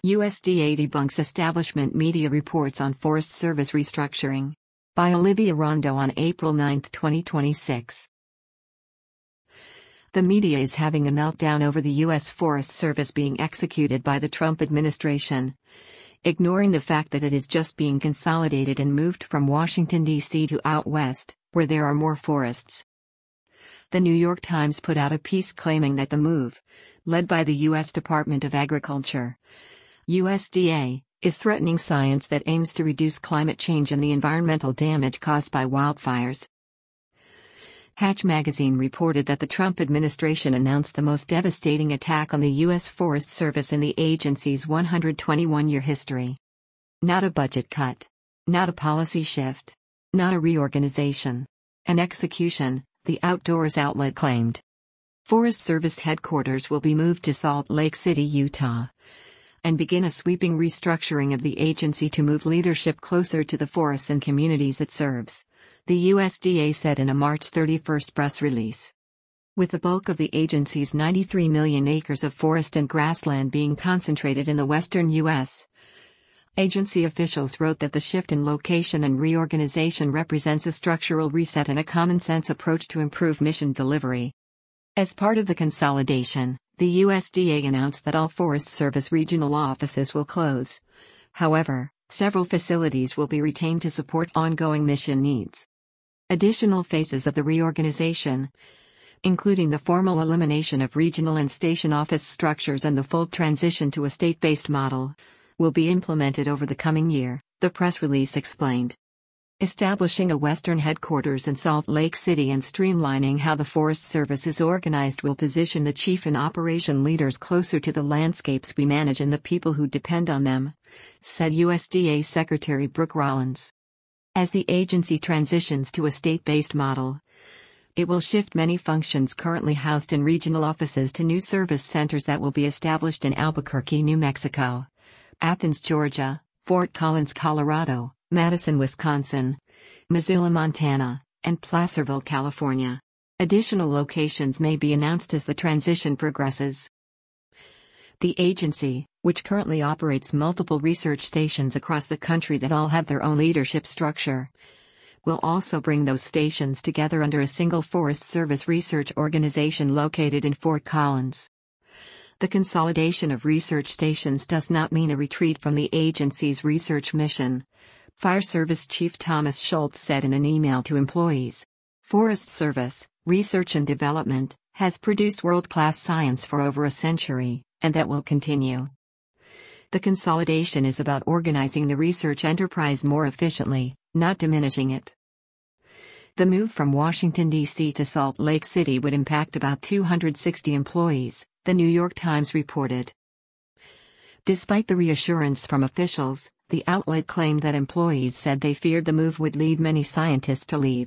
USDA debunks establishment media reports on Forest Service restructuring. By Olivia Rondo on April 9, 2026. The media is having a meltdown over the U.S. Forest Service being executed by the Trump administration, ignoring the fact that it is just being consolidated and moved from Washington, D.C. to out west, where there are more forests. The New York Times put out a piece claiming that the move, led by the U.S. Department of Agriculture, USDA, is threatening science that aims to reduce climate change and the environmental damage caused by wildfires. Hatch magazine reported that the Trump administration announced the most devastating attack on the U.S. Forest Service in the agency's 121-year history. Not a budget cut. Not a policy shift. Not a reorganization. An execution, the Outdoors outlet claimed. Forest Service headquarters will be moved to Salt Lake City, Utah, and begin a sweeping restructuring of the agency to move leadership closer to the forests and communities it serves, the USDA said in a March 31 press release. With the bulk of the agency's 93 million acres of forest and grassland being concentrated in the western U.S., agency officials wrote that the shift in location and reorganization represents a structural reset and a common-sense approach to improve mission delivery. As part of the consolidation, the USDA announced that all Forest Service regional offices will close. However, several facilities will be retained to support ongoing mission needs. Additional phases of the reorganization, including the formal elimination of regional and station office structures and the full transition to a state-based model, will be implemented over the coming year, the press release explained. Establishing a Western headquarters in Salt Lake City and streamlining how the Forest Service is organized will position the chief and operation leaders closer to the landscapes we manage and the people who depend on them, said USDA Secretary Brooke Rollins. As the agency transitions to a state-based model, it will shift many functions currently housed in regional offices to new service centers that will be established in Albuquerque, New Mexico, Athens, Georgia, Fort Collins, Colorado, Madison, Wisconsin, Missoula, Montana, and Placerville, California. Additional locations may be announced as the transition progresses. The agency, which currently operates multiple research stations across the country that all have their own leadership structure, will also bring those stations together under a single Forest Service research organization located in Fort Collins. The consolidation of research stations does not mean a retreat from the agency's research mission, Fire Service Chief Thomas Schultz said in an email to employees. Forest Service, Research and Development, has produced world-class science for over a century, and that will continue. The consolidation is about organizing the research enterprise more efficiently, not diminishing it. The move from Washington, D.C. to Salt Lake City would impact about 260 employees, the New York Times reported. Despite the reassurance from officials, the outlet claimed that employees said they feared the move would lead many scientists to leave.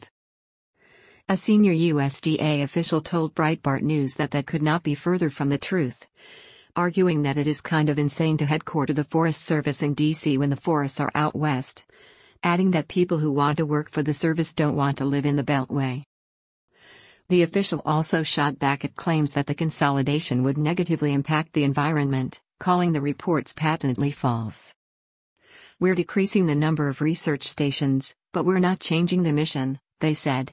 A senior USDA official told Breitbart News that could not be further from the truth, arguing that it is kind of insane to headquarter the Forest Service in D.C. when the forests are out west, adding that people who want to work for the service don't want to live in the Beltway. The official also shot back at claims that the consolidation would negatively impact the environment, calling the reports patently false. We're decreasing the number of research stations, but we're not changing the mission, they said.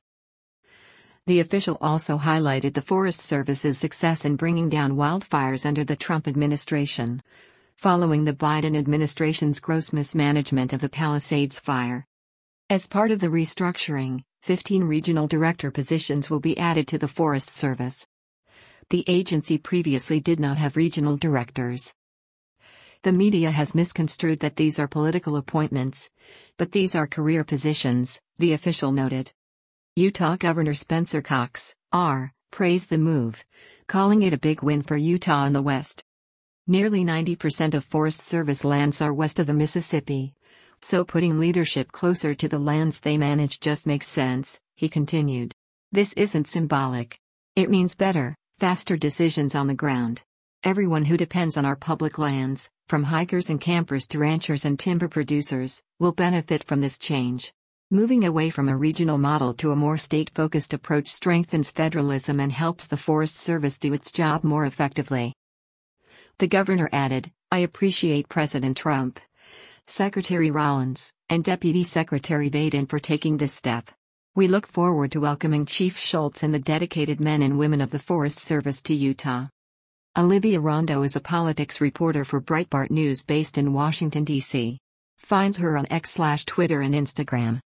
The official also highlighted the Forest Service's success in bringing down wildfires under the Trump administration, following the Biden administration's gross mismanagement of the Palisades fire. As part of the restructuring, 15 regional director positions will be added to the Forest Service. The agency previously did not have regional directors. The media has misconstrued that these are political appointments, but these are career positions, the official noted. Utah Governor Spencer Cox, R., praised the move, calling it a big win for Utah in the West. Nearly 90% of Forest Service lands are west of the Mississippi, so putting leadership closer to the lands they manage just makes sense, he continued. This isn't symbolic. It means better, faster decisions on the ground. Everyone who depends on our public lands, from hikers and campers to ranchers and timber producers, will benefit from this change. Moving away from a regional model to a more state-focused approach strengthens federalism and helps the Forest Service do its job more effectively. The governor added, I appreciate President Trump, Secretary Rollins, and Deputy Secretary Vaden for taking this step. We look forward to welcoming Chief Schultz and the dedicated men and women of the Forest Service to Utah. Olivia Rondo is a politics reporter for Breitbart News based in Washington, D.C. Find her on X/Twitter and Instagram.